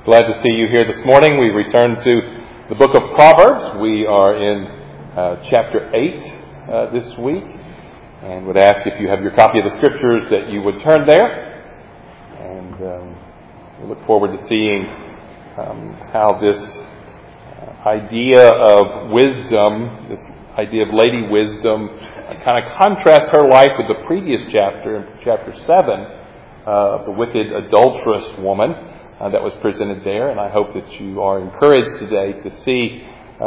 Glad to see you here this morning. We return to the book of Proverbs. We are in chapter 8 this week, and would ask if you have your copy of the Scriptures that you would turn there. And we look forward to seeing how this idea of wisdom, this idea of Lady Wisdom, kind of contrasts her life with the previous chapter, in chapter 7, the wicked adulterous woman. That was presented there, and I hope that you are encouraged today to see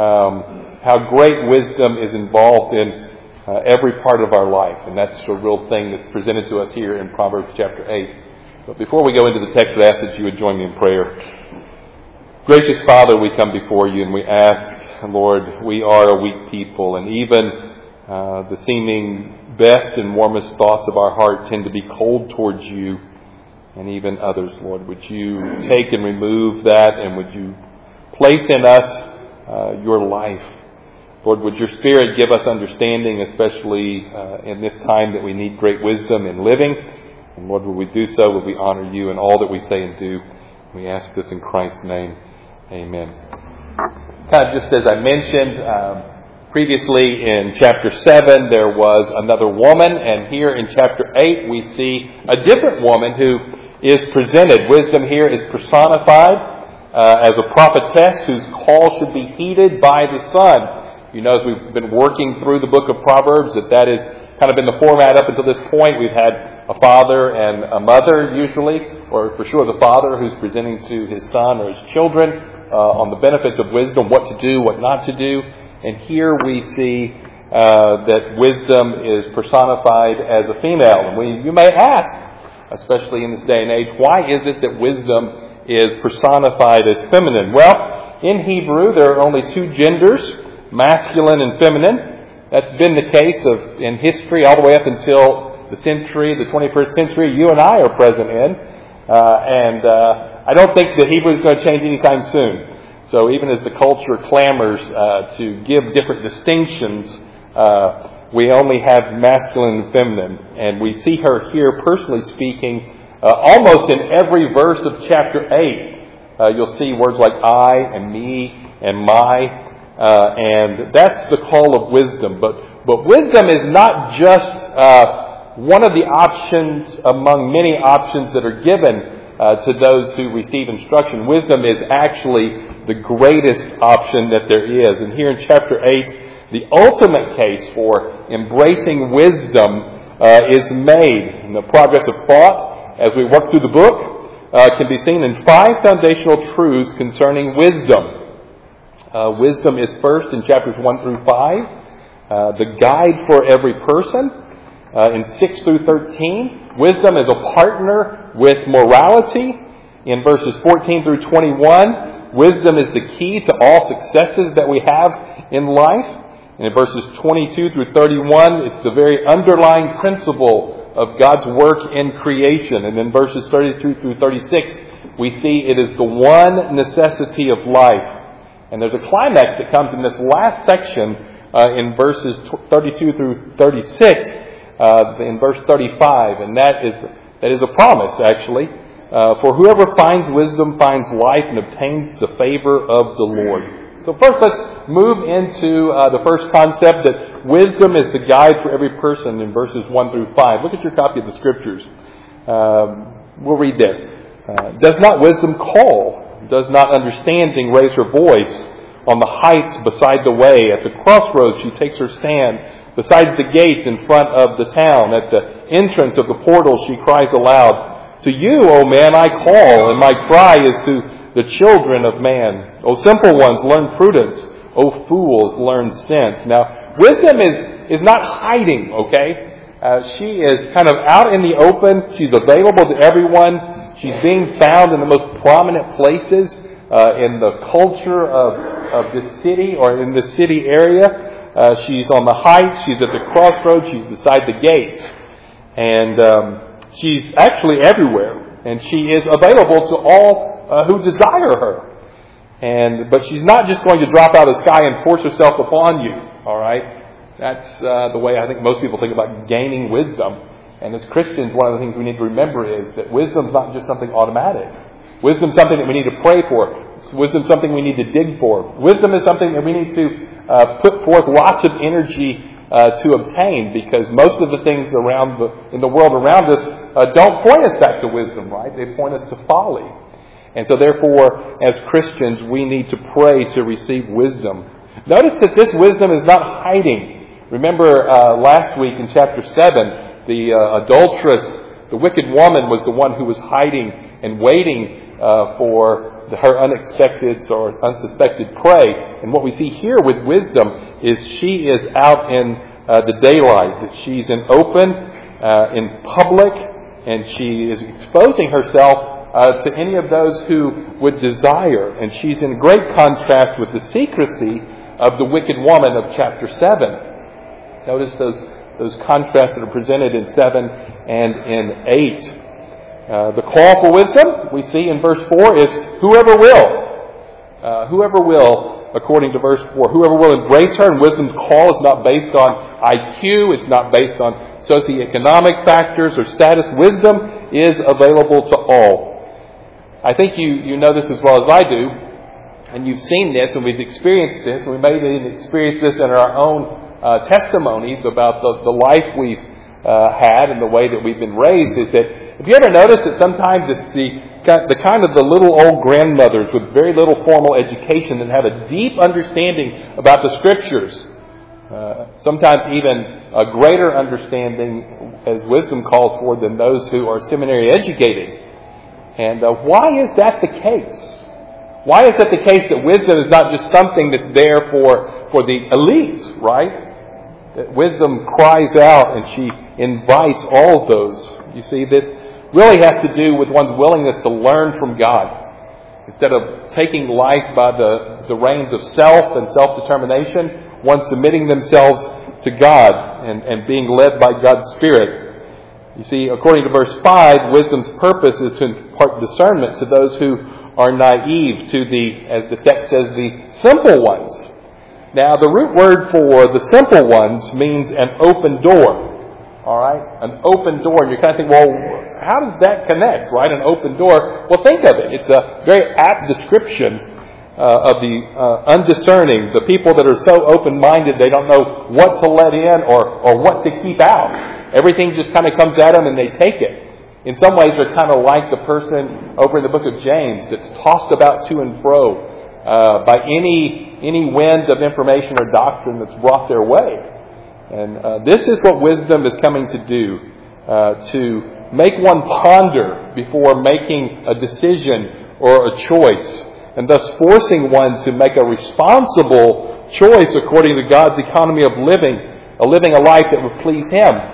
how great wisdom is involved in every part of our life, and that's a real thing that's presented to us here in Proverbs chapter 8. But before we go into the text, I ask that you would join me in prayer. Gracious Father, we come before you and we ask, Lord, we are a weak people, and even the seeming best and warmest thoughts of our heart tend to be cold towards you and even others, Lord. Would you take and remove that, and would you place in us your life? Lord, would your Spirit give us understanding, especially in this time that we need great wisdom in living. And Lord, would we do so? Would we honor you in all that we say and do? We ask this in Christ's name. Amen. Kind of just as I mentioned previously, in chapter 7 there was another woman, and here in chapter 8 we see a different woman who is presented. Wisdom here is personified as a prophetess whose call should be heeded by the son. You know, as we've been working through the book of Proverbs, that is kind of been the format up until this point. We've had a father and a mother usually, or for sure the father who's presenting to his son or his children on the benefits of wisdom, what to do, what not to do. And here we see that wisdom is personified as a female. And you may ask, especially in this day and age, why is it that wisdom is personified as feminine? Well, in Hebrew there are only two genders, masculine and feminine. That's been the case in history all the way up until the 21st century you and I are present in. And I don't think that Hebrew is going to change anytime soon. So even as the culture clamors to give different distinctions, we only have masculine and feminine. And we see her here, personally speaking, almost in every verse of chapter 8. You'll see words like I and me and my. And that's the call of wisdom. But wisdom is not just one of the options among many options that are given to those who receive instruction. Wisdom is actually the greatest option that there is. And here in chapter 8, the ultimate case for embracing wisdom is made. And the progress of thought, as we work through the book, can be seen in 5 foundational truths concerning wisdom. Wisdom is first in chapters 1 through 5, the guide for every person. In 6 through 13, wisdom is a partner with morality. In verses 14 through 21, wisdom is the key to all successes that we have in life. And in verses 22 through 31, it's the very underlying principle of God's work in creation. And in verses 32 through 36, we see it is the one necessity of life. And there's a climax that comes in this last section in verses 32 through 36, in verse 35. And that is a promise, actually. For whoever finds wisdom finds life and obtains the favor of the Lord. So first, let's move into the first concept, that wisdom is the guide for every person in verses 1 through 5. Look at your copy of the Scriptures. We'll read there. Does not wisdom call? Does not understanding raise her voice? On the heights beside the way, at the crossroads she takes her stand. Beside the gates in front of the town, at the entrance of the portal she cries aloud. To you, O man, I call, and my cry is to the children of man. O simple ones, learn prudence. O fools, learn sense. Now, wisdom is not hiding, okay? She is kind of out in the open. She's available to everyone. She's being found in the most prominent places in the culture of this city or in the city area. She's on the heights. She's at the crossroads. She's beside the gates. And she's actually everywhere. And she is available to all who desire her. But she's not just going to drop out of the sky and force herself upon you. All right? That's the way I think most people think about gaining wisdom. And as Christians, one of the things we need to remember is that wisdom is not just something automatic. Wisdom is something that we need to pray for. Wisdom is something we need to dig for. Wisdom is something that we need to put forth lots of energy to obtain, because most of the things in the world around us don't point us back to wisdom, right? They point us to folly. And so therefore, as Christians, we need to pray to receive wisdom. Notice that this wisdom is not hiding. Remember last week in chapter 7, the adulteress, the wicked woman, was the one who was hiding and waiting for her unexpected or unsuspected prey. And what we see here with wisdom is she is out in the daylight, that she's in open, in public, and she is exposing herself to any of those who would desire. And she's in great contrast with the secrecy of the wicked woman of chapter 7. Notice those contrasts that are presented in 7 and in 8. The call for wisdom, we see in verse 4, is whoever will. Whoever will, according to verse 4. Whoever will embrace her. And wisdom's call is not based on IQ. It's not based on socioeconomic factors or status. Wisdom is available to all. I think you know this as well as I do. And you've seen this, and we've experienced this, and we may even experience this in our own testimonies about the life we've had and the way that we've been raised. Is that, have you ever noticed that sometimes it's the kind of the little old grandmothers with very little formal education that have a deep understanding about the Scriptures, sometimes even a greater understanding, as wisdom calls for, than those who are seminary educated. And why is that the case? Why is it the case that wisdom is not just something that's there for the elite, right? That wisdom cries out and she invites all of those. You see, this really has to do with one's willingness to learn from God. Instead of taking life by the reins of self and self-determination, one submitting themselves to God and being led by God's Spirit. You see, according to verse 5, wisdom's purpose is to impart discernment to those who are naive, to as the text says, the simple ones. Now, the root word for the simple ones means an open door. All right? An open door. And you're kind of thinking, well, how does that connect, right? An open door. Well, think of it. It's a very apt description of the undiscerning, the people that are so open-minded they don't know what to let in or what to keep out. Everything just kind of comes at them and they take it. In some ways, they're kind of like the person over in the book of James that's tossed about to and fro by any wind of information or doctrine that's brought their way. And this is what wisdom is coming to do, to make one ponder before making a decision or a choice, and thus forcing one to make a responsible choice according to God's economy of living a life that would please Him.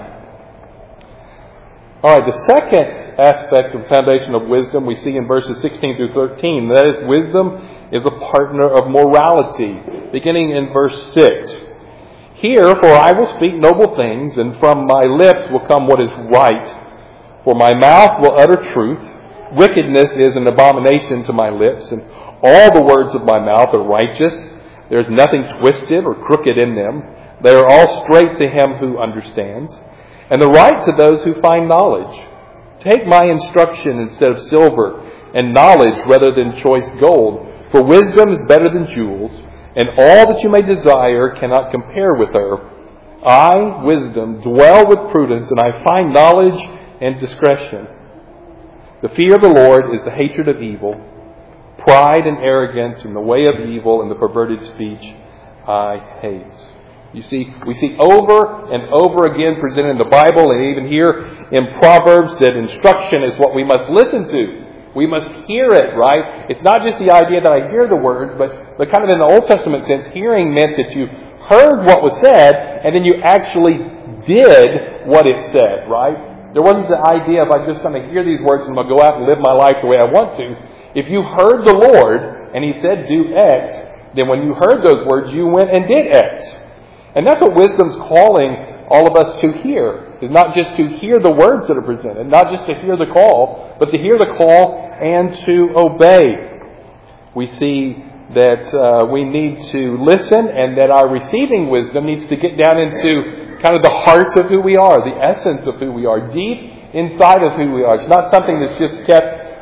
All right, the second aspect of the foundation of wisdom we see in verses 16 through 13. That is, wisdom is a partner of morality, beginning in verse 6. Here, for I will speak noble things, and from my lips will come what is right. For my mouth will utter truth. Wickedness is an abomination to my lips, and all the words of my mouth are righteous. There is nothing twisted or crooked in them. They are all straight to him who understands, and the right to those who find knowledge. Take my instruction instead of silver, and knowledge rather than choice gold. For wisdom is better than jewels, and all that you may desire cannot compare with her. I, wisdom, dwell with prudence, and I find knowledge and discretion. The fear of the Lord is the hatred of evil. Pride and arrogance and the way of evil and the perverted speech I hate. You see, we see over and over again presented in the Bible and even here in Proverbs that instruction is what we must listen to. We must hear it, right? It's not just the idea that I hear the word, but kind of in the Old Testament sense, hearing meant that you heard what was said and then you actually did what it said, right? There wasn't the idea of I'm just going to hear these words and I'm going to go out and live my life the way I want to. If you heard the Lord and He said do X, then when you heard those words, you went and did X. And that's what wisdom's calling all of us to hear. Is not just to hear the words that are presented, not just to hear the call, but to hear the call and to obey. We see that we need to listen and that our receiving wisdom needs to get down into kind of the heart of who we are, the essence of who we are, deep inside of who we are. It's not something that's just kept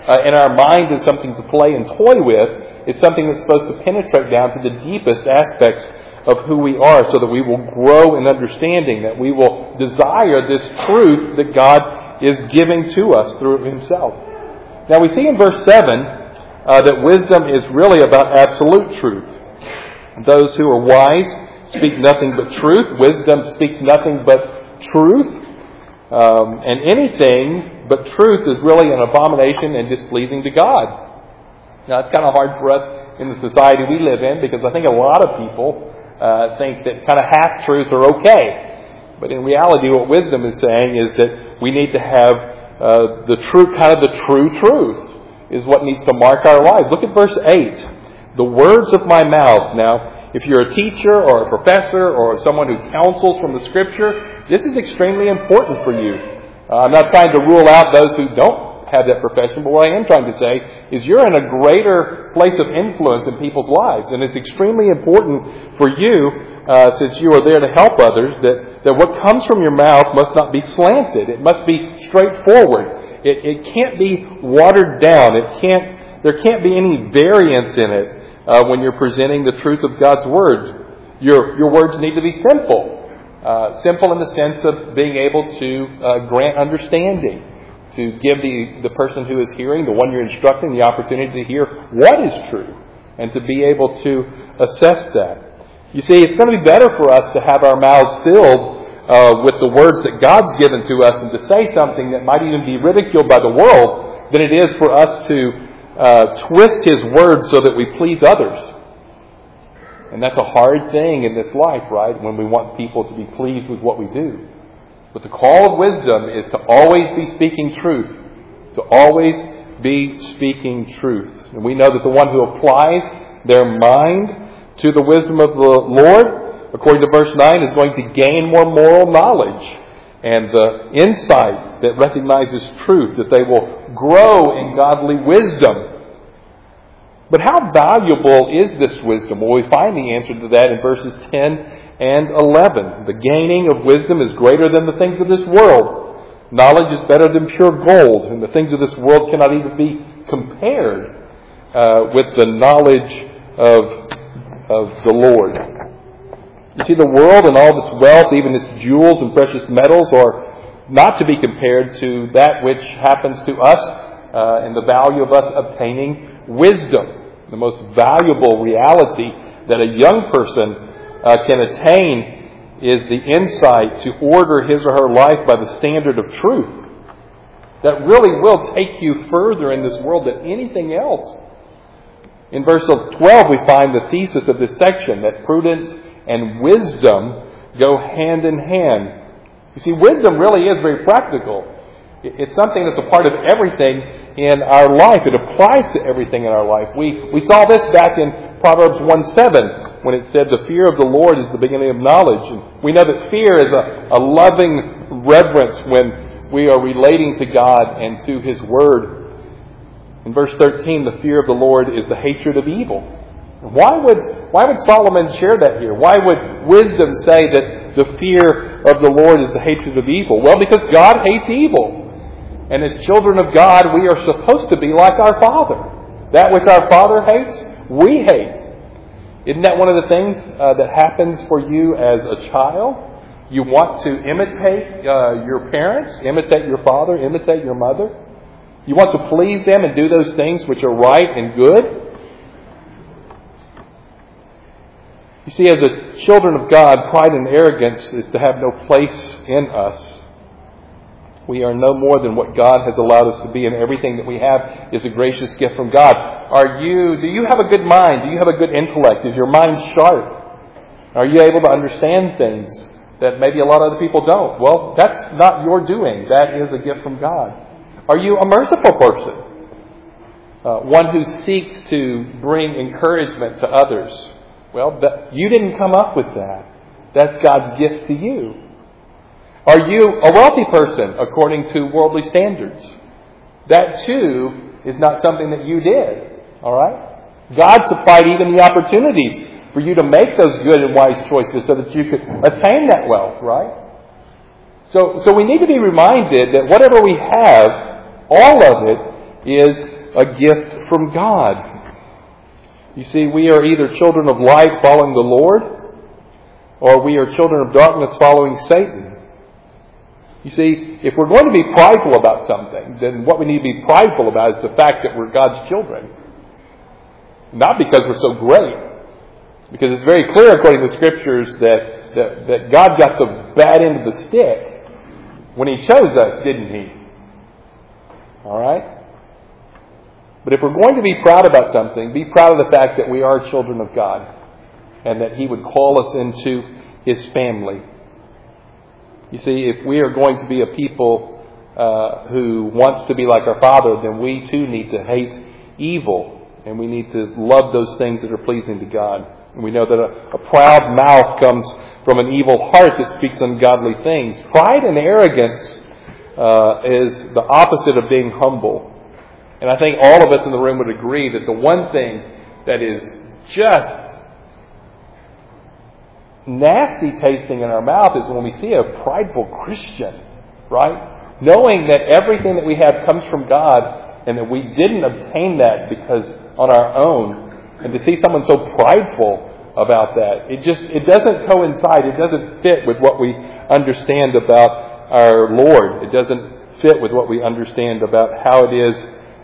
in our mind as something to play and toy with. It's something that's supposed to penetrate down to the deepest aspects of who we are, so that we will grow in understanding, that we will desire this truth that God is giving to us through Himself. Now we see in verse 7 that wisdom is really about absolute truth. Those who are wise speak nothing but truth. Wisdom speaks nothing but truth. And anything but truth is really an abomination and displeasing to God. Now it's kind of hard for us in the society we live in, because I think a lot of people think that kind of half-truths are okay. But in reality, what wisdom is saying is that we need to have the true truth is what needs to mark our lives. Look at verse 8. The words of my mouth. Now, if you're a teacher or a professor or someone who counsels from the Scripture, this is extremely important for you. I'm not trying to rule out those who don't have that profession, but what I am trying to say is you're in a greater place of influence in people's lives, and it's extremely important for you, since you are there to help others, that what comes from your mouth must not be slanted. It must be straightforward. It can't be watered down. There can't be any variance in it when you're presenting the truth of God's Word. Your words need to be simple. Simple in the sense of being able to grant understanding, to give the person who is hearing, the one you're instructing, the opportunity to hear what is true, and to be able to assess that. You see, it's going to be better for us to have our mouths filled with the words that God's given to us, and to say something that might even be ridiculed by the world, than it is for us to twist His words so that we please others. And that's a hard thing in this life, right? When we want people to be pleased with what we do. But the call of wisdom is to always be speaking truth. To always be speaking truth. And we know that the one who applies their mind to the wisdom of the Lord, according to verse 9, is going to gain more moral knowledge and the insight that recognizes truth, that they will grow in godly wisdom. But how valuable is this wisdom? Well, we find the answer to that in verses 10 and 11. The gaining of wisdom is greater than the things of this world. Knowledge is better than pure gold, and the things of this world cannot even be compared with the knowledge of the Lord. You see, the world and all of its wealth, even its jewels and precious metals, are not to be compared to that which happens to us and the value of us obtaining wisdom. The most valuable reality that a young person can attain is the insight to order his or her life by the standard of truth. That really will take you further in this world than anything else. In verse 12 we find the thesis of this section, that prudence and wisdom go hand in hand. You see, wisdom really is very practical. It's something that's a part of everything in our life. It applies to everything in our life. We saw this back in Proverbs 1:7 when it said the fear of the Lord is the beginning of knowledge. And we know that fear is a loving reverence when we are relating to God and to His Word. In verse 13, the fear of the Lord is the hatred of evil. Why would Solomon share that here? Why would wisdom say that the fear of the Lord is the hatred of evil? Well, because God hates evil. And as children of God, we are supposed to be like our Father. That which our Father hates, we hate. Isn't that one of the things that happens for you as a child? You want to imitate your parents, imitate your father, imitate your mother. You want to please them and do those things which are right and good. You see, as a children of God, pride and arrogance is to have no place in us. We are no more than what God has allowed us to be, and everything that we have is a gracious gift from God. Do you have a good mind? Do you have a good intellect? Is your mind sharp? Are you able to understand things that maybe a lot of other people don't? Well, that's not your doing. That is a gift from God. Are you a merciful person? One who seeks to bring encouragement to others? Well, you didn't come up with that. That's God's gift to you. Are you a wealthy person according to worldly standards? That too is not something that you did. All right? God supplied even the opportunities for you to make those good and wise choices so that you could attain that wealth, right? So we need to be reminded that whatever we have, all of it, is a gift from God. You see, we are either children of light following the Lord, or we are children of darkness following Satan. You see, if we're going to be prideful about something, then what we need to be prideful about is the fact that we're God's children. Not because we're so great. Because it's very clear according to the Scriptures that God got the bad end of the stick when He chose us, didn't He? All right? But if we're going to be proud about something, be proud of the fact that we are children of God and that He would call us into His family. You see, if we are going to be a people who wants to be like our Father, then we too need to hate evil. And we need to love those things that are pleasing to God. And we know that a proud mouth comes from an evil heart that speaks ungodly things. Pride and arrogance is the opposite of being humble. And I think all of us in the room would agree that the one thing that is just nasty tasting in our mouth is when we see a prideful Christian, right? Knowing that everything that we have comes from God and that we didn't obtain that because on our own, and to see someone so prideful about that, it doesn't coincide, it doesn't fit with what we understand about our Lord. It doesn't fit with what we understand about how it is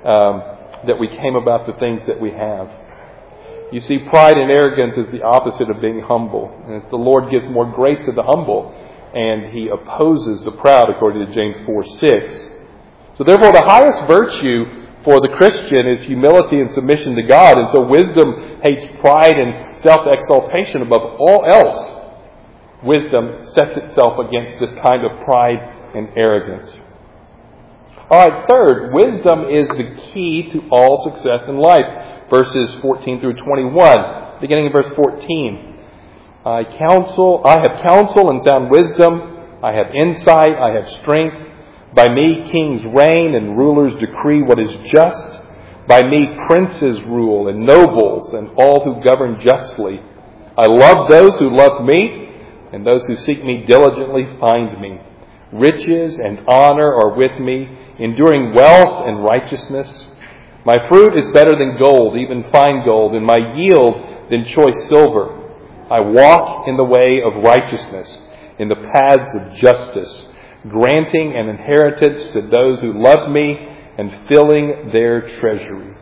that we came about the things that we have. You see, pride and arrogance is the opposite of being humble. And the Lord gives more grace to the humble, and He opposes the proud, according to James 4:6. So therefore, the highest virtue for the Christian is humility and submission to God. And so wisdom hates pride and self-exaltation above all else. Wisdom sets itself against this kind of pride and arrogance. All right, third, wisdom is the key to all success in life. Verses 14 through 21. Beginning in verse 14. I have counsel and sound wisdom. I have insight. I have strength. By me kings reign and rulers decree what is just. By me princes rule and nobles and all who govern justly. I love those who love me, and those who seek me diligently find me. Riches and honor are with me, enduring wealth and righteousness. My fruit is better than gold, even fine gold, and my yield than choice silver. I walk in the way of righteousness, in the paths of justice, granting an inheritance to those who love me and filling their treasuries.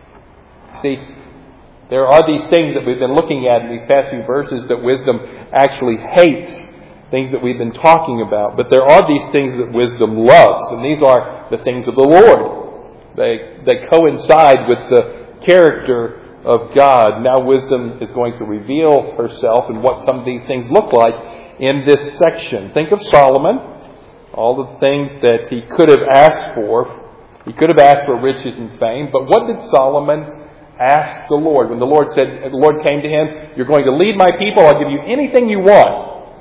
See, there are these things that we've been looking at in these past few verses that wisdom actually hates, things that we've been talking about. But there are these things that wisdom loves, and these are the things of the Lord. They coincide with the character of God. Now wisdom is going to reveal herself and what some of these things look like in this section. Think of Solomon, all the things that he could have asked for. He could have asked for riches and fame, but what did Solomon ask the Lord? When the Lord came to him, you're going to lead my people, I'll give you anything you want.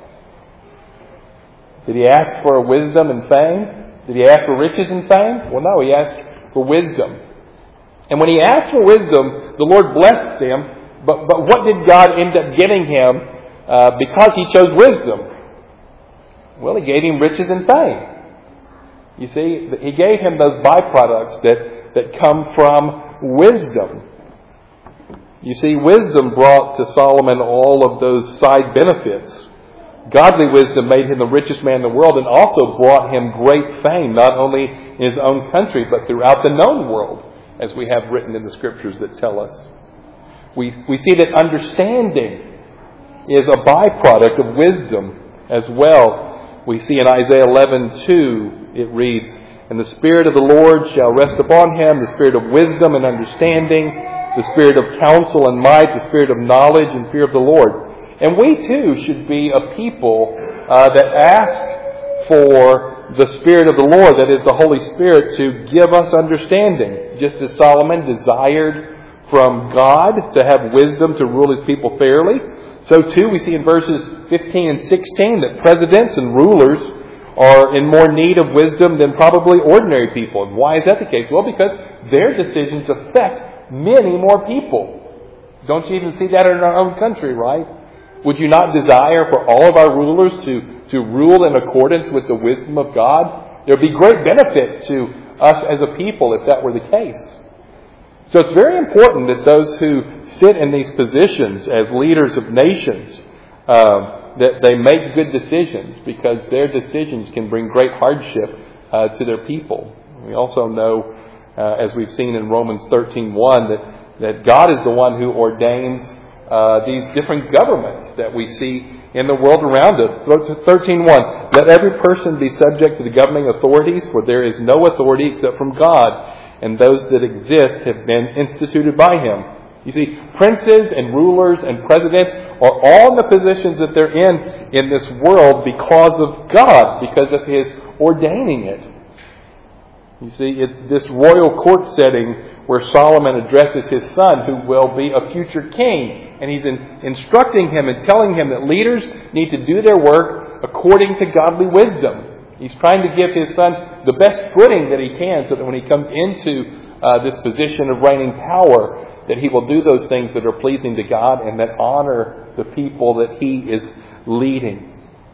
Did he ask for wisdom and fame? Did he ask for riches and fame? Well, no, he asked for wisdom. And when he asked for wisdom, the Lord blessed him. But what did God end up giving him because he chose wisdom? Well, He gave him riches and fame. You see, He gave him those byproducts that come from wisdom. You see, wisdom brought to Solomon all of those side benefits. Godly wisdom made him the richest man in the world and also brought him great fame, not only in his own country, but throughout the known world, as we have written in the Scriptures that tell us. We see that understanding is a byproduct of wisdom as well. We see in Isaiah 11:2, it reads, "And the Spirit of the Lord shall rest upon him, the Spirit of wisdom and understanding, the Spirit of counsel and might, the Spirit of knowledge and fear of the Lord." And we too should be a people that ask for the Spirit of the Lord, that is the Holy Spirit, to give us understanding. Just as Solomon desired from God to have wisdom to rule his people fairly, so too we see in verses 15 and 16 that presidents and rulers are in more need of wisdom than probably ordinary people. And why is that the case? Well, because their decisions affect many more people. Don't you even see that in our own country, right? Would you not desire for all of our rulers to rule in accordance with the wisdom of God? There would be great benefit to us as a people if that were the case. So it's very important that those who sit in these positions as leaders of nations, that they make good decisions, because their decisions can bring great hardship to their people. We also know, as we've seen in Romans 13:1, that God is the one who ordains these different governments that we see in the world around us. 13:1, let every person be subject to the governing authorities, for there is no authority except from God, and those that exist have been instituted by Him. You see, princes and rulers and presidents are all in the positions that they're in this world because of God, because of His ordaining it. You see, it's this royal court setting where Solomon addresses his son, who will be a future king. And he's instructing him and telling him that leaders need to do their work according to godly wisdom. He's trying to give his son the best footing that he can, so that when he comes into this position of reigning power, that he will do those things that are pleasing to God and that honor the people that he is leading.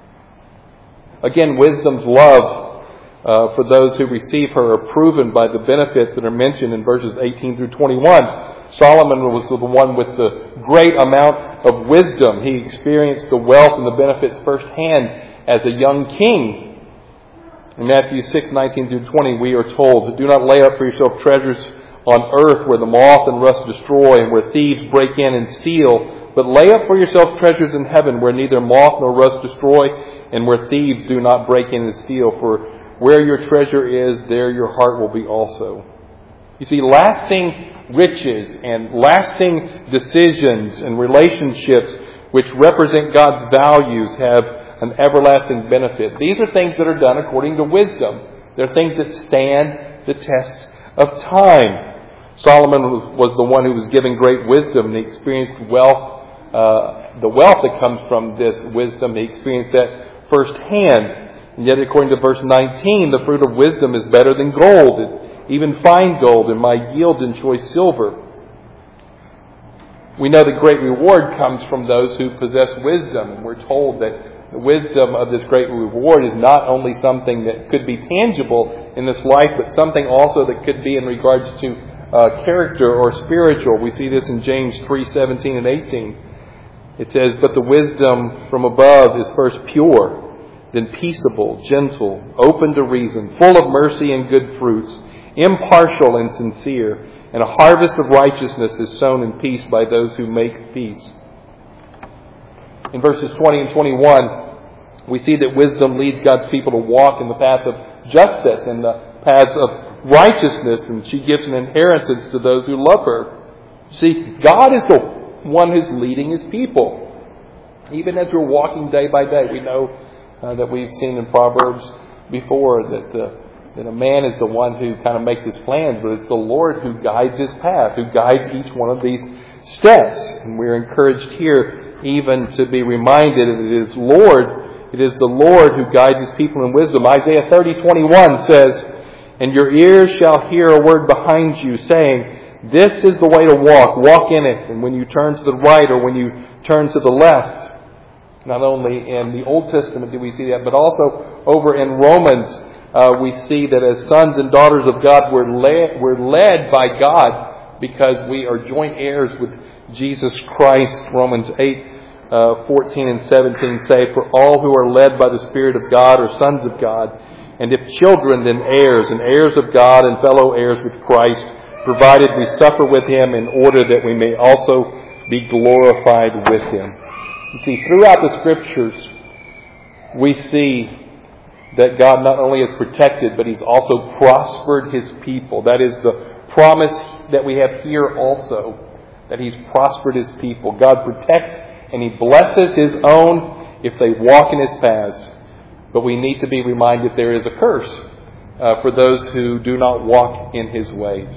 Again, wisdom's love for those who receive her are proven by the benefits that are mentioned in verses 18 through 21. Solomon was the one with the great amount of wisdom. He experienced the wealth and the benefits firsthand as a young king. In Matthew 6:19 through 20, we are told, do not lay up for yourself treasures on earth where the moth and rust destroy and where thieves break in and steal, but lay up for yourselves treasures in heaven where neither moth nor rust destroy and where thieves do not break in and steal. For where your treasure is, there your heart will be also. You see, lasting riches and lasting decisions and relationships which represent God's values have an everlasting benefit. These are things that are done according to wisdom. They're things that stand the test of time. Solomon was the one who was given great wisdom, and he experienced wealth, the wealth that comes from this wisdom. He experienced that firsthand. And yet, according to verse 19, the fruit of wisdom is better than gold, even fine gold, and my yield in choice silver. We know that great reward comes from those who possess wisdom, and we're told that the wisdom of this great reward is not only something that could be tangible in this life, but something also that could be in regards to character or spiritual. We see this in James 3:17 and 18. It says, but the wisdom from above is first pure, then peaceable, gentle, open to reason, full of mercy and good fruits, impartial and sincere, and a harvest of righteousness is sown in peace by those who make peace. In verses 20 and 21, we see that wisdom leads God's people to walk in the path of justice and the paths of righteousness, and she gives an inheritance to those who love her. See, God is the one who's leading His people. Even as we're walking day by day, we know that we've seen in Proverbs before that a man is the one who kind of makes his plans, but it's the Lord who guides his path, who guides each one of these steps. And we're encouraged here even to be reminded that it is the Lord who guides His people in wisdom. Isaiah 30:21 says, and your ears shall hear a word behind you saying, this is the way to walk in it. And when you turn to the right or when you turn to the left. Not only in the Old Testament do we see that, but also over in Romans, we see that as sons and daughters of God, we're led by God because we are joint heirs with Jesus Christ. Romans 8:14 and 17 say, for all who are led by the Spirit of God are sons of God. And if children, then heirs, and heirs of God and fellow heirs with Christ, provided we suffer with Him in order that we may also be glorified with Him. You see, throughout the Scriptures, we see that God not only has protected, but He's also prospered His people. That is the promise that we have here also, that He's prospered His people. God protects and He blesses His own if they walk in His paths. But we need to be reminded there is a curse for those who do not walk in His ways.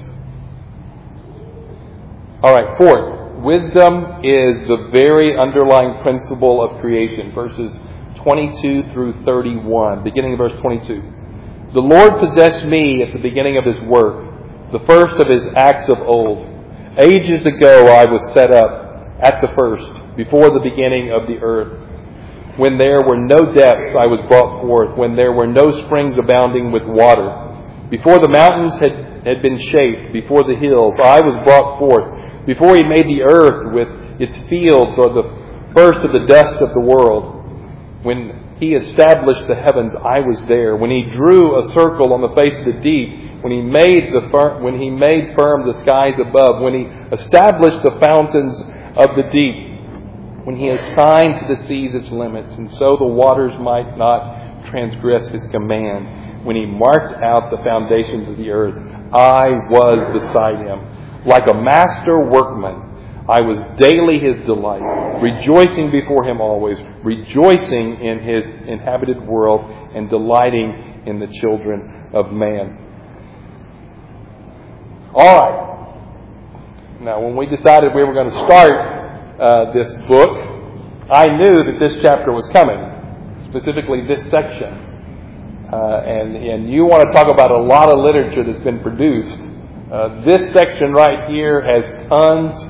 All right, fourth, wisdom is the very underlying principle of creation. Verses 22 through 31, beginning of verse 22. The Lord possessed me at the beginning of His work, the first of His acts of old. Ages ago I was set up at the first, before the beginning of the earth. When there were no depths, I was brought forth. When there were no springs abounding with water. Before the mountains had been shaped, before the hills, I was brought forth. Before He made the earth with its fields, or the first of the dust of the world. When He established the heavens, I was there. When He drew a circle on the face of the deep, when He made firm the skies above, when He established the fountains of the deep, when He assigned to the seas its limits, and so the waters might not transgress His command, when He marked out the foundations of the earth, I was beside Him. Like a master workman, I was daily His delight, rejoicing before Him always, rejoicing in His inhabited world, and delighting in the children of man. All right. Now, when we decided we were going to start this book, I knew that this chapter was coming, specifically this section. And you want to talk about a lot of literature that's been produced. This section right here has tons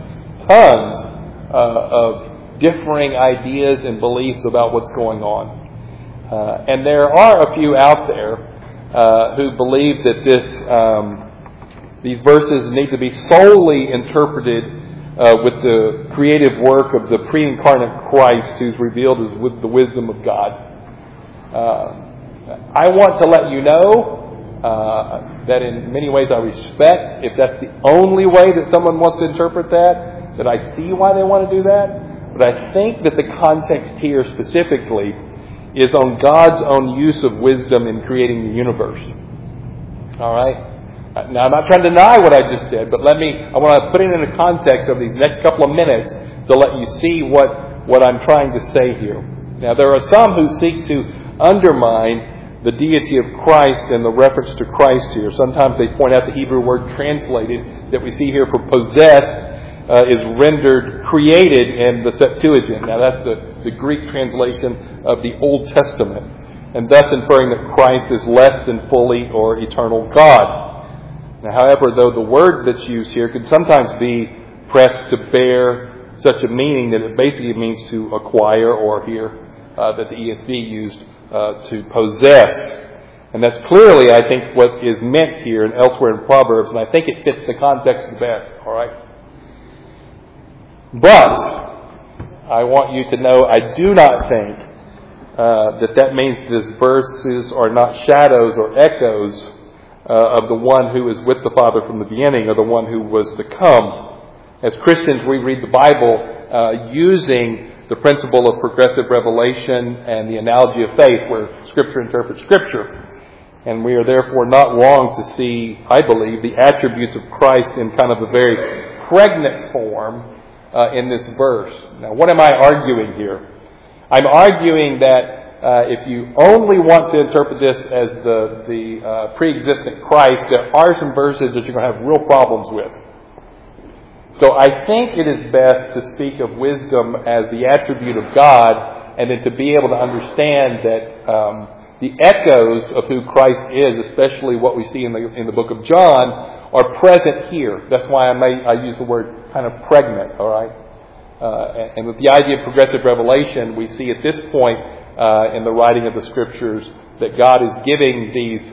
of differing ideas and beliefs about what's going on. And there are a few out there who believe that these verses need to be solely interpreted with the creative work of the pre-incarnate Christ who's revealed as with the wisdom of God. I want to let you know that in many ways I respect, if that's the only way that someone wants to interpret that I see why they want to do that. But I think that the context here specifically is on God's own use of wisdom in creating the universe. All right? Now, I'm not trying to deny what I just said, but I want to put it in a context of these next couple of minutes to let you see what I'm trying to say here. Now, there are some who seek to undermine the deity of Christ and the reference to Christ here. Sometimes they point out the Hebrew word translated that we see here for possessed is rendered created in the Septuagint. Now, that's the Greek translation of the Old Testament, and thus inferring that Christ is less than fully or eternal God. Now, however, though the word that's used here could sometimes be pressed to bear such a meaning that it basically means to acquire, or here that the ESV used to possess. And that's clearly, I think, what is meant here and elsewhere in Proverbs, and I think it fits the context the best. All right? But I want you to know I do not think that means these verses are not shadows or echoes of the one who is with the Father from the beginning, or the one who was to come. As Christians, we read the Bible using the principle of progressive revelation and the analogy of faith, where Scripture interprets Scripture. And we are therefore not wrong to see, I believe, the attributes of Christ in kind of a very pregnant form in this verse. Now, what am I arguing here? I'm arguing that if you only want to interpret this as the pre-existent Christ, there are some verses that you're going to have real problems with. So I think it is best to speak of wisdom as the attribute of God, and then to be able to understand that the echoes of who Christ is, especially what we see in the book of John, are present here. That's why I use the word kind of pregnant, all right? And with the idea of progressive revelation, we see at this point in the writing of the Scriptures that God is giving these,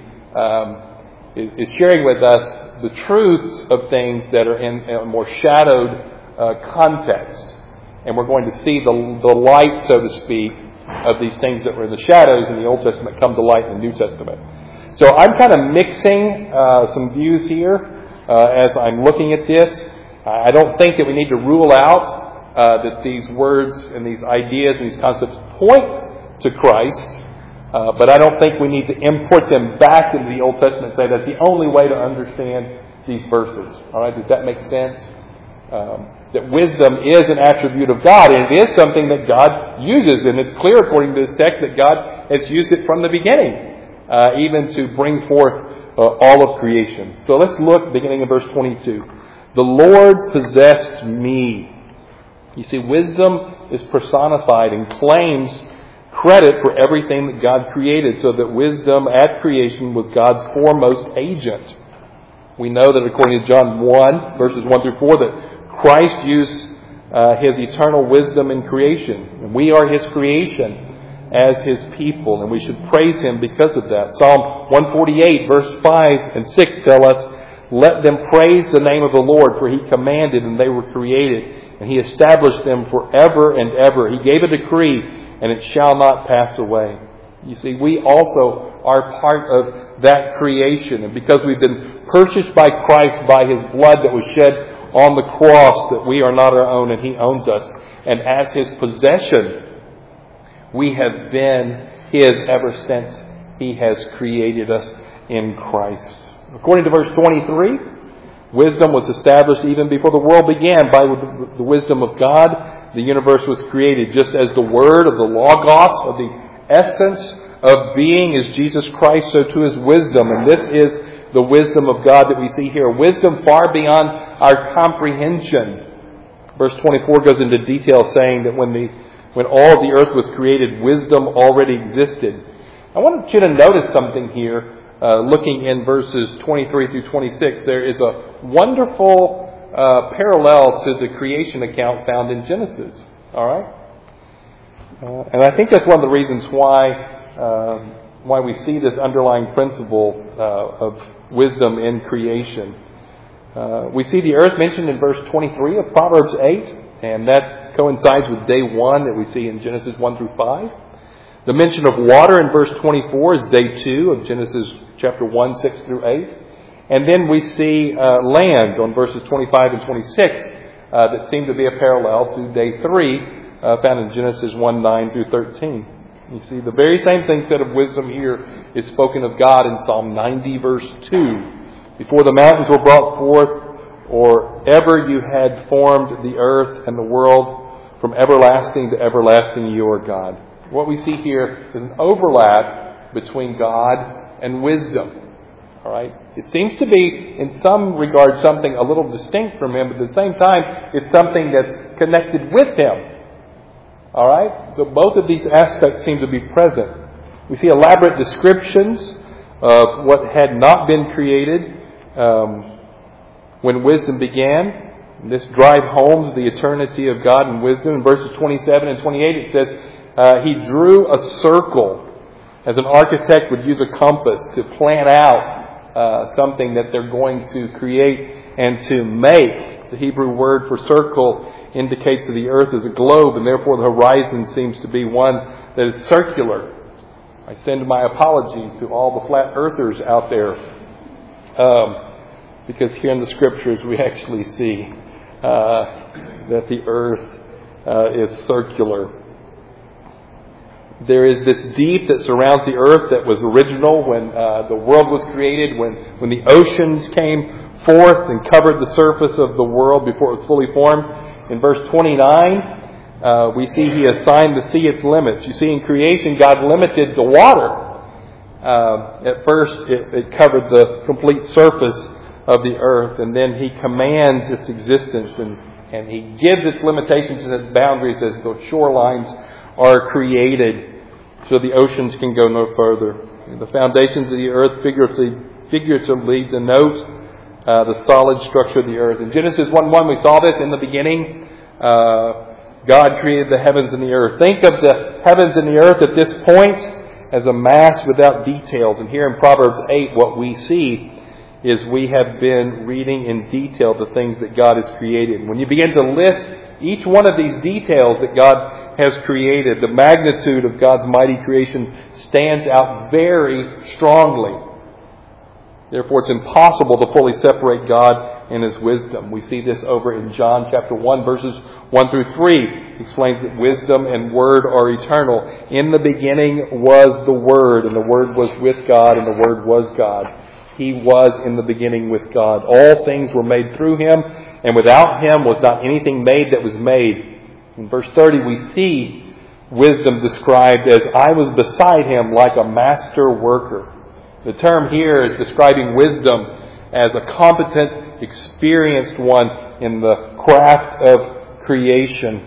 is sharing with us the truths of things that are in a more shadowed context. And we're going to see the light, so to speak, of these things that were in the shadows in the Old Testament come to light in the New Testament. So I'm kind of mixing some views here as I'm looking at this. I don't think that we need to rule out that these words and these ideas and these concepts point to Christ, but I don't think we need to import them back into the Old Testament and say that's the only way to understand these verses. All right, does that make sense? That wisdom is an attribute of God, and it is something that God uses, and it's clear according to this text that God has used it from the beginning, even to bring forth all of creation. So let's look beginning in verse 22. The Lord possessed me. You see, wisdom is personified and claims credit for everything that God created, so that wisdom at creation was God's foremost agent. We know that according to John 1, verses 1 through 4, that Christ used His eternal wisdom in creation. And we are His creation. as His people, and we should praise Him because of that. Psalm 148, verse 5 and 6 tell us, "Let them praise the name of the Lord, for He commanded and they were created, and He established them forever and ever. He gave a decree, and it shall not pass away." You see, we also are part of that creation, and because we've been purchased by Christ by His blood that was shed on the cross, that we are not our own and He owns us. And as His possession, we have been His ever since He has created us in Christ. According to verse 23, wisdom was established even before the world began. By the wisdom of God, the universe was created, just as the Word of the Logos, of the essence of being, is Jesus Christ, so too is wisdom. And this is the wisdom of God that we see here. Wisdom far beyond our comprehension. Verse 24 goes into detail saying that when all the earth was created, wisdom already existed. I want you to notice something here. Looking in verses 23 through 26, there is a wonderful parallel to the creation account found in Genesis. All right? And I think that's one of the reasons why we see this underlying principle of wisdom in creation. We see the earth mentioned in verse 23 of Proverbs 8, and that coincides with day 1 that we see in Genesis 1 through 5. The mention of water in verse 24 is day 2 of Genesis chapter 1, 6 through 8. And then we see land on verses 25 and 26 that seem to be a parallel to day 3 found in Genesis 1, 9 through 13. You see, the very same thing said of wisdom here is spoken of God in Psalm 90, verse 2. "Before the mountains were brought forth, or ever you had formed the earth and the world, from everlasting to everlasting you are God." What we see here is an overlap between God and wisdom. All right? It seems to be, in some regard, something a little distinct from Him, but at the same time, it's something that's connected with Him. All right? So both of these aspects seem to be present. We see elaborate descriptions of what had not been created when wisdom began. This drive home the eternity of God and wisdom. In verses 27 and 28 it says, He drew a circle as an architect would use a compass to plan out something that they're going to create and to make. The Hebrew word for circle indicates that the earth is a globe, and therefore the horizon seems to be one that is circular. I send my apologies to all the flat earthers out there, because here in the Scriptures we actually see that the earth is circular. There is this deep that surrounds the earth that was original when the world was created, when the oceans came forth and covered the surface of the world before it was fully formed. In verse 29, we see He assigned the sea its limits. You see, in creation, God limited the water. At first, it covered the complete surface of the earth, and then He commands its existence, and He gives its limitations and its boundaries as the shorelines are created so the oceans can go no further. The foundations of the earth figuratively denote the solid structure of the earth. In Genesis 1:1 we saw this in the beginning. God created the heavens and the earth. Think of the heavens and the earth at this point as a mass without details. And here in Proverbs 8 what we see is we have been reading in detail the things that God has created. When you begin to list each one of these details that God has created, the magnitude of God's mighty creation stands out very strongly. Therefore, it's impossible to fully separate God and His wisdom. We see this over in John chapter 1, verses 1 through 3. It explains that wisdom and Word are eternal. In the beginning was the Word, and the Word was with God, and the Word was God. He was in the beginning with God. All things were made through Him, and without Him was not anything made that was made. In verse 30 we see wisdom described as, "I was beside Him like a master worker." The term here is describing wisdom as a competent, experienced one in the craft of creation.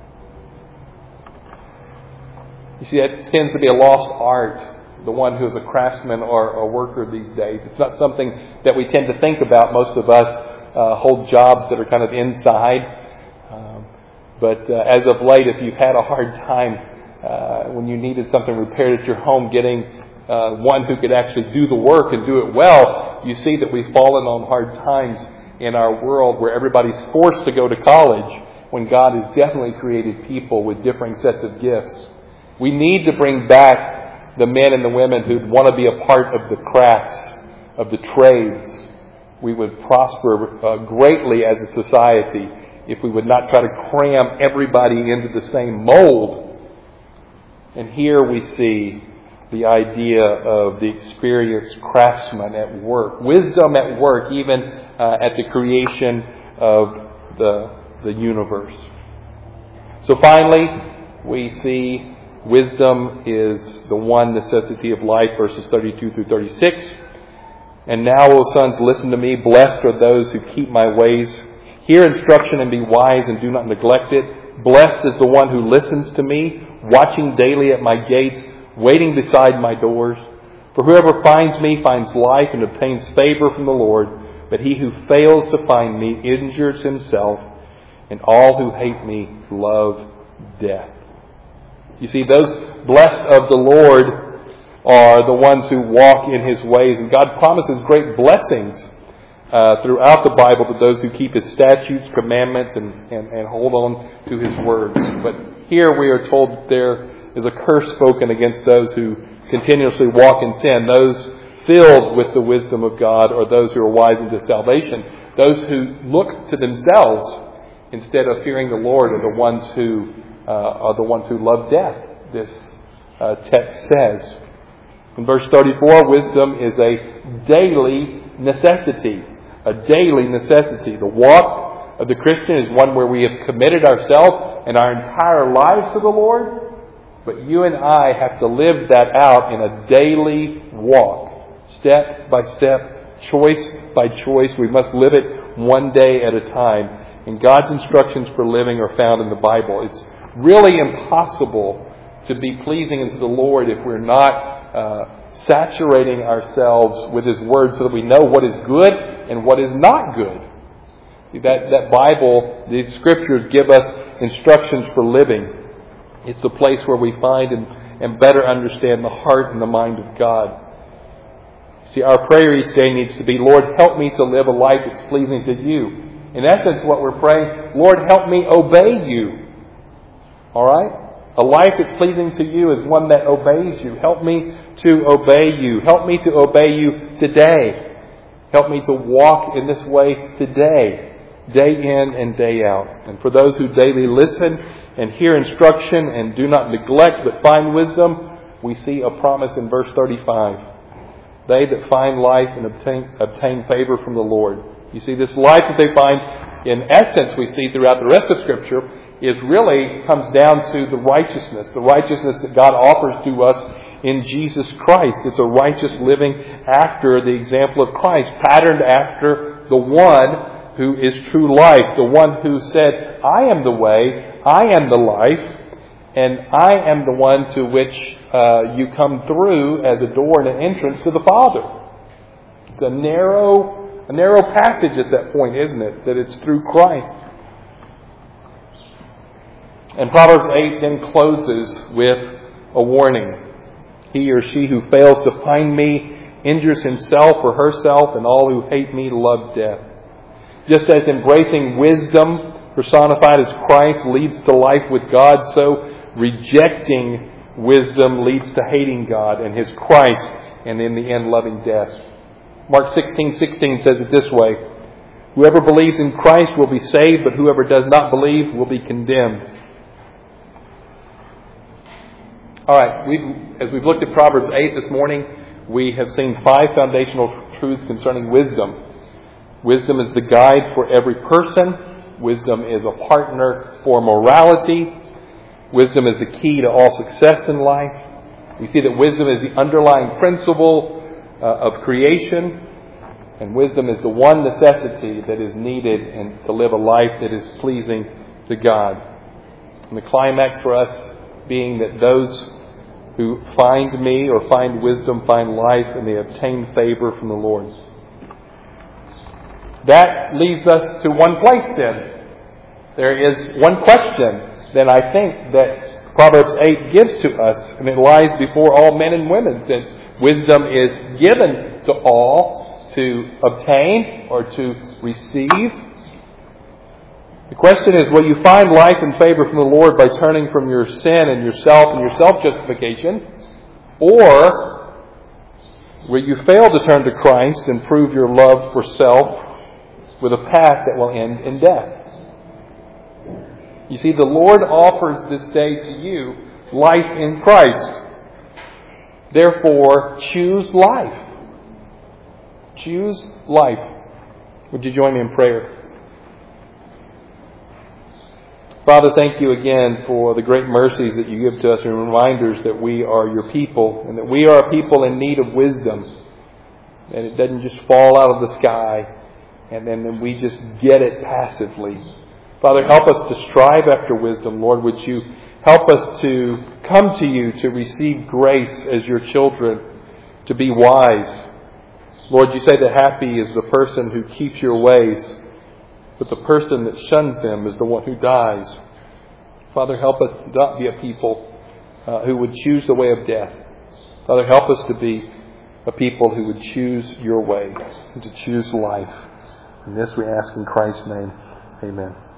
You see, that tends to be a lost art, the one who is a craftsman or a worker these days. It's not something that we tend to think about. Most of us hold jobs that are kind of inside. But as of late, if you've had a hard time when you needed something repaired at your home, getting one who could actually do the work and do it well. You see that we've fallen on hard times in our world where everybody's forced to go to college when God has definitely created people with differing sets of gifts. We need to bring back the men and the women who want to be a part of the crafts, of the trades. We would prosper greatly as a society if we would not try to cram everybody into the same mold. And here we see the idea of the experienced craftsman at work. Wisdom at work, even at the creation of the universe. So finally, we see wisdom is the one necessity of life, verses 32 through 36. And now, O sons, listen to me. Blessed are those who keep my ways. Hear instruction and be wise and do not neglect it. Blessed is the one who listens to me, watching daily at my gates, waiting beside my doors. For whoever finds me finds life and obtains favor from the Lord. But he who fails to find me injures himself, and all who hate me love death. You see, those blessed of the Lord are the ones who walk in His ways. And God promises great blessings throughout the Bible to those who keep His statutes, commandments, and hold on to His words. But here we are told there is a curse spoken against those who continuously walk in sin, those filled with the wisdom of God, or those who are wise into salvation. Those who look to themselves instead of fearing the Lord are the ones who love death, this text says. In verse 34, wisdom is a daily necessity. A daily necessity. The walk of the Christian is one where we have committed ourselves and our entire lives to the Lord. But you and I have to live that out in a daily walk. Step by step, choice by choice. We must live it one day at a time. And God's instructions for living are found in the Bible. It's really impossible to be pleasing unto the Lord if we're not saturating ourselves with His Word so that we know what is good and what is not good. That Bible, these Scriptures give us instructions for living. It's the place where we find and better understand the heart and the mind of God. See, our prayer each day needs to be, Lord, help me to live a life that's pleasing to You. In essence, what we're praying, Lord, help me obey You. All right? A life that's pleasing to You is one that obeys You. Help me to obey You. Help me to obey You today. Help me to walk in this way today, day in and day out. And for those who daily listen and hear instruction and do not neglect but find wisdom, we see a promise in verse 35. They that find life and obtain favor from the Lord. You see, this life that they find, in essence, we see throughout the rest of Scripture, comes down to the righteousness that God offers to us in Jesus Christ. It's a righteous living after the example of Christ, patterned after the one who is true life, the one who said, I am the way, I am the life, and I am the one to which you come through as a door and an entrance to the Father. It's a narrow passage at that point, isn't it? That it's through Christ. And Proverbs 8 then closes with a warning. He or she who fails to find me injures himself or herself, and all who hate me love death. Just as embracing wisdom, personified as Christ, leads to life with God, so rejecting wisdom leads to hating God and His Christ, and in the end loving death. Mark 16:16 says it this way, whoever believes in Christ will be saved, but whoever does not believe will be condemned. All right, as we've looked at Proverbs 8 this morning, we have seen 5 foundational truths concerning wisdom. Wisdom is the guide for every person. Wisdom is a partner for morality. Wisdom is the key to all success in life. We see that wisdom is the underlying principle of creation. And wisdom is the one necessity that is needed to live a life that is pleasing to God. And the climax for us being that those who find me or find wisdom find life, and they obtain favor from the Lord. That leads us to one place then. There is one question that I think that Proverbs 8 gives to us, and it lies before all men and women, since wisdom is given to all to obtain or to receive. The question is, will you find life and favor from the Lord by turning from your sin and yourself and your self-justification? Or will you fail to turn to Christ and prove your love for self with a path that will end in death? You see, the Lord offers this day to you life in Christ. Therefore, choose life. Choose life. Would you join me in prayer? Father, thank you again for the great mercies that you give to us and reminders that we are your people and that we are a people in need of wisdom. And it doesn't just fall out of the sky and then we just get it passively. Father, help us to strive after wisdom. Lord, would you help us to come to you to receive grace as your children, to be wise. Lord, you say that happy is the person who keeps your ways, but the person that shuns them is the one who dies. Father, help us not be a people who would choose the way of death. Father, help us to be a people who would choose your way and to choose life. And this we ask in Christ's name. Amen.